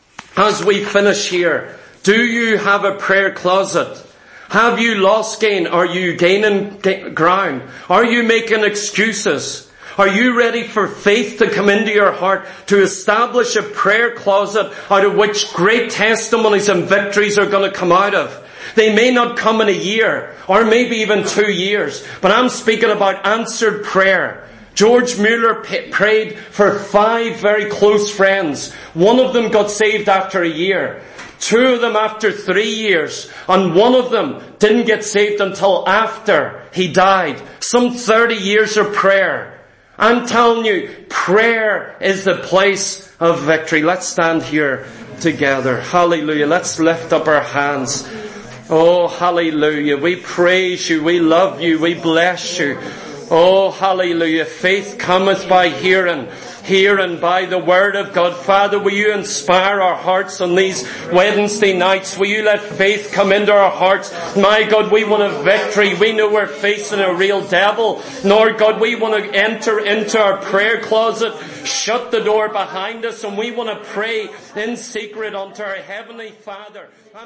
as we finish here, do you have a prayer closet? Have you lost gain? Are you gaining ground? Are you making excuses? Are you ready for faith to come into your heart to establish a prayer closet out of which great testimonies and victories are going to come out of? They may not come in a year or maybe even 2 years, but I'm speaking about answered prayer. George Mueller prayed for 5 very close friends. One of them got saved after a year. 2 of them after 3 years. And one of them didn't get saved until after he died. Some 30 years of prayer. I'm telling you, prayer is the place of victory. Let's stand here together. Hallelujah. Let's lift up our hands. Oh, hallelujah. We praise you. We love you. We bless you. Oh, hallelujah. Faith cometh by hearing. here and by the Word of God. Father, will you inspire our hearts on these Wednesday nights? Will you let faith come into our hearts? My God, we want a victory. We know we're facing a real devil. Lord God, we want to enter into our prayer closet, shut the door behind us, and we want to pray in secret unto our Heavenly Father.